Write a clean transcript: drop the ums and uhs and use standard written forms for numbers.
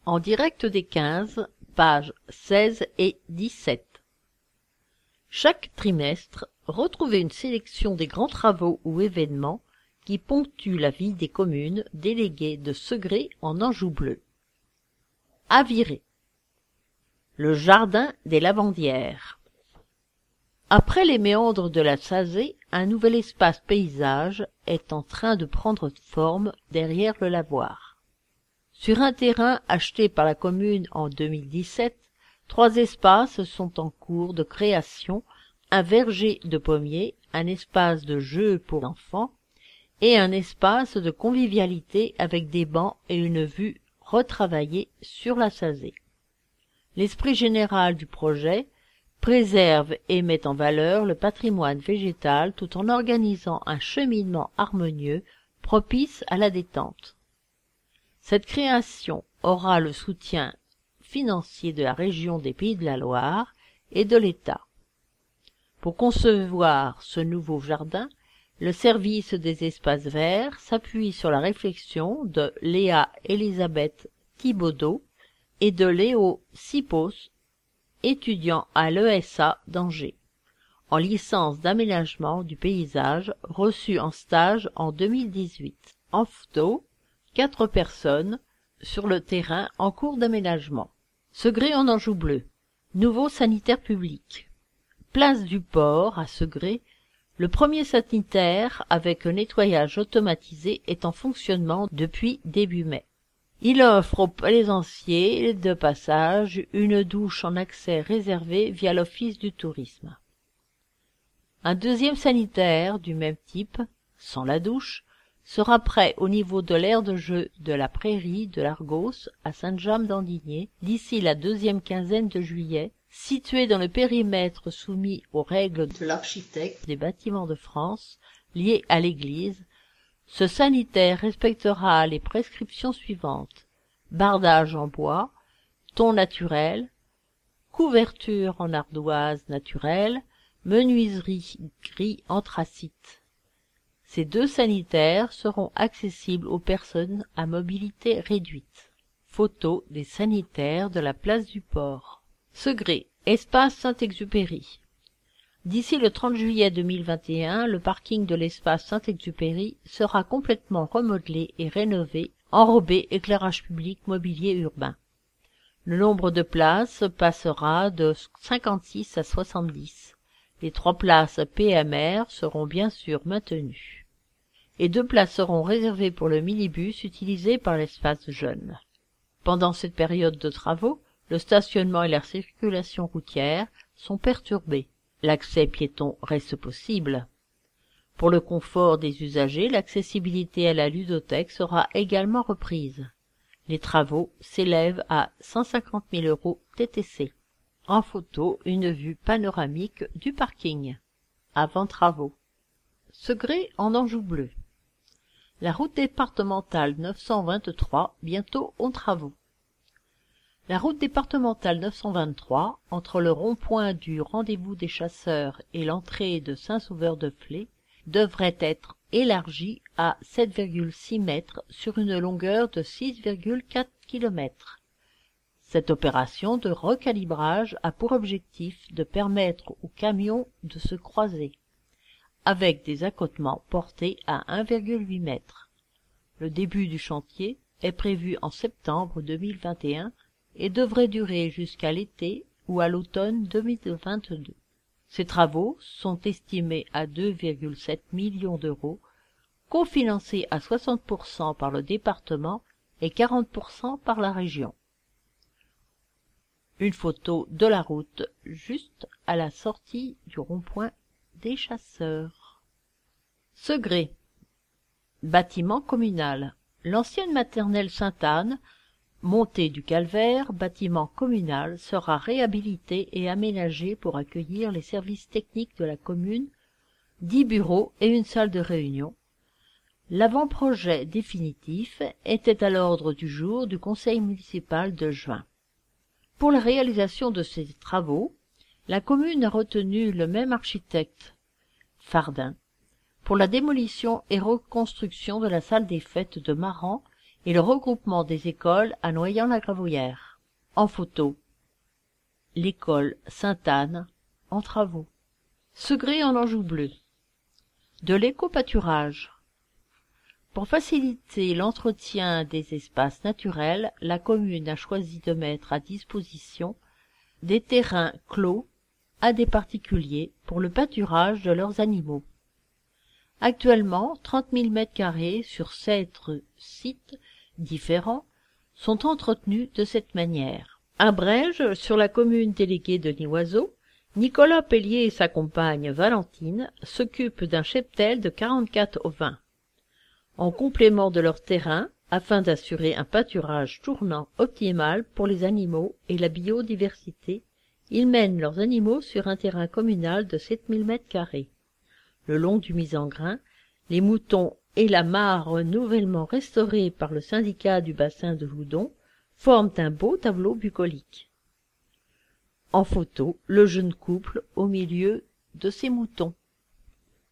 En direct des 15, pages 16 et 17. Chaque trimestre, retrouvez une sélection des grands travaux ou événements qui ponctuent la vie des communes déléguées de Segré en Anjou bleu. Aviré. Le jardin des Lavandières. Après les méandres de la Sazée, un nouvel espace paysage est en train de prendre forme derrière le lavoir. Sur un terrain acheté par la commune en 2017, 3 espaces sont en cours de création, un verger de pommiers, un espace de jeux pour enfants et un espace de convivialité avec des bancs et une vue retravaillée sur la Sazée. L'esprit général du projet préserve et met en valeur le patrimoine végétal tout en organisant un cheminement harmonieux propice à la détente. Cette création aura le soutien financier de la région des Pays de la Loire et de l'État. Pour concevoir ce nouveau jardin, le service des espaces verts s'appuie sur la réflexion de Léa Elisabeth Thibaudeau et de Léo Sipos, étudiant à l'ESA d'Angers, en licence d'aménagement du paysage, reçu en stage en 2018. En photo, 4 personnes sur le terrain en cours d'aménagement. Segré en Anjou bleu. Nouveau sanitaire public. Place du Port à Segré. Le premier sanitaire avec un nettoyage automatisé est en fonctionnement depuis début mai. Il offre aux plaisanciers de passage une douche en accès réservé via l'Office du tourisme. Un deuxième sanitaire du même type, sans la douche, sera prêt au niveau de l'aire de jeu de la Prairie de l'Argos à Sainte-Jamme-d'Andigné d'ici la 2e quinzaine de juillet, situé dans le périmètre soumis aux règles de l'architecte des bâtiments de France liées à l'église. Ce sanitaire respectera les prescriptions suivantes: bardage en bois, ton naturel, couverture en ardoise naturelle, menuiserie gris anthracite. Ces 2 sanitaires seront accessibles aux personnes à mobilité réduite. Photo des sanitaires de la place du Port. Segré, espace Saint-Exupéry. D'ici le 30 juillet 2021, le parking de l'espace Saint-Exupéry sera complètement remodelé et rénové, enrobé éclairage public, mobilier urbain. Le nombre de places passera de 56 à 70. Les 3 places PMR seront bien sûr maintenues. Et 2 places seront réservées pour le minibus utilisé par l'espace jeune. Pendant cette période de travaux, le stationnement et la circulation routière sont perturbés. L'accès piéton reste possible. Pour le confort des usagers, l'accessibilité à la ludothèque sera également reprise. Les travaux s'élèvent à 150 000 € TTC. En photo, une vue panoramique du parking. Avant travaux. Segré en Anjou bleu. La route départementale 923, bientôt en travaux. La route départementale 923, entre le rond-point du Rendez-vous des Chasseurs et l'entrée de Saint-Sauveur-de-Flé, devrait être élargie à 7,6 mètres sur une longueur de 6,4 km. Cette opération de recalibrage a pour objectif de permettre aux camions de se croiser, avec des accotements portés à 1,8 mètres. Le début du chantier est prévu en septembre 2021 et devrait durer jusqu'à l'été ou à l'automne 2022. Ces travaux sont estimés à 2,7 millions d'euros, cofinancés à 60% par le département et 40% par la région. Une photo de la route juste à la sortie du rond-point des Chasseurs. Segré. Bâtiment communal. L'ancienne maternelle Sainte-Anne, montée du Calvaire, bâtiment communal, sera réhabilité et aménagé pour accueillir les services techniques de la commune, 10 bureaux et une salle de réunion. L'avant-projet définitif était à l'ordre du jour du conseil municipal de juin. Pour la réalisation de ces travaux, la commune a retenu le même architecte, Fardin, pour la démolition et reconstruction de la salle des fêtes de Maran et le regroupement des écoles à Noyant-la-Gravouillère. En photo, l'école Sainte-Anne en travaux. Segré en Anjou bleu. De l'éco-pâturage. Pour faciliter l'entretien des espaces naturels, la commune a choisi de mettre à disposition des terrains clos à des particuliers pour le pâturage de leurs animaux. Actuellement, 30 000 m² sur 7 sites différents sont entretenus de cette manière. À Brège, sur la commune déléguée de Nivoiseau, Nicolas Pellier et sa compagne Valentine s'occupent d'un cheptel de 44 ovins. En complément de leur terrain, afin d'assurer un pâturage tournant optimal pour les animaux et la biodiversité, ils mènent leurs animaux sur un terrain communal de 7 000 m². Le long du Misangrain, les moutons et la mare nouvellement restaurés par le syndicat du bassin de Loudon forment un beau tableau bucolique. En photo, le jeune couple au milieu de ses moutons.